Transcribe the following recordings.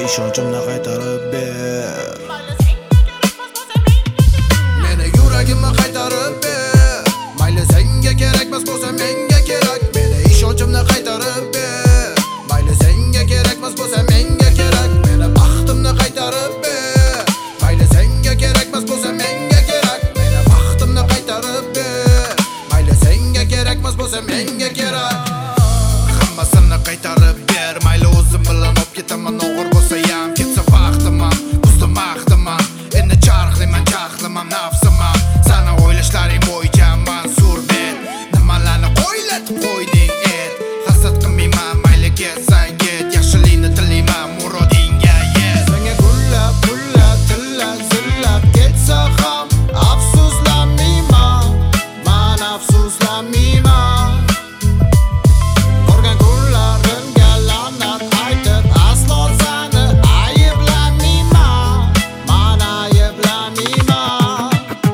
ishonchimni qaytarib ber. Meni yuragimni qaytarib ber. Mayli senga kerakmas bo'lsa menga kerak. Meni ishonchimni qaytarib ber. Mayli senga kerakmas bo'lsa menga kerak. Meni baxtimni qaytarib ber. Mayli senga kerakmas bo'lsa menga kerak. Meni baxtimni qaytarib ber. Mayli senga kerakmas bo'lsa menga kerak. Hammasini qaytarib ber. Mayli o'zim bilan olib ketaman, og'ir bo'lsa ham ketsa vaqtiman. Buzdim maqdiman. Endi charxlayman, jahlimam, nafsimam. Sana o'ylashlaring bo'yicha mansur bet. Nimalarni o'ylatib qo'yding et. Hasad qilmayman, mayli ketsang ket. Yaxshilikni tilayman, murodingga yet. Senga gullab, pullab, tillab, zillab ketsa ham afsuslanmayman. Men afsuslanmayman. Ko'rgan kunlarimga la'nat aytib aslo seni ayblamayman. Men ayblamayman.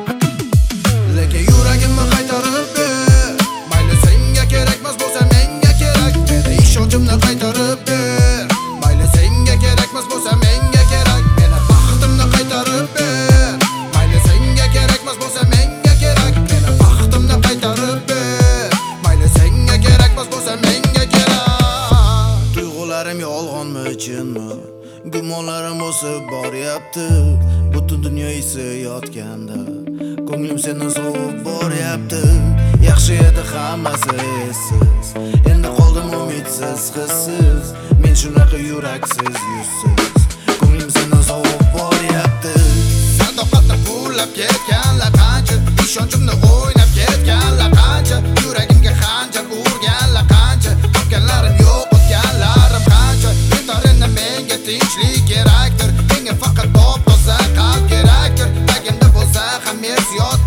Lekin yuragimni qaytarib ber. Mayli senga kerakmas bo'lsa menga kerak. Meni ishonchimni qaytarib ber. Mayli senga kerakmas bo'lsa menga kerak. Meni baxtimni qaytarib ber. Mayli senga kerakmas bo'lsa menga kerak. Meni baxtimni qaytarib ber. Mayli senga kerakmas bo'lsa menga kerak. Tuyg'ularim yolg'onmi, chinmi? Gumonlarim o'sib boryapti. Butun dunyo esiyotganda ko'nglim seni sovib boryapti. Yaxshi edi hammasi essiz. Endi qoldim umidsiz, hissiz. Men shunaqa yuraksiz, yuzsiz. Ko'nglim seni sovib boryapti. Sadoqatni pullab ketganlar qancha, ishonchimni o'ynab ketganlar qancha, yuragimga xanjar urganlar qancha, topganlarim yo'q, o'tganlarim qancha. Yetar endi menga tinchlik kerakdir, menga faqat top toza qalb kerakdir. Tagimda bo'lsa ham mer ziyod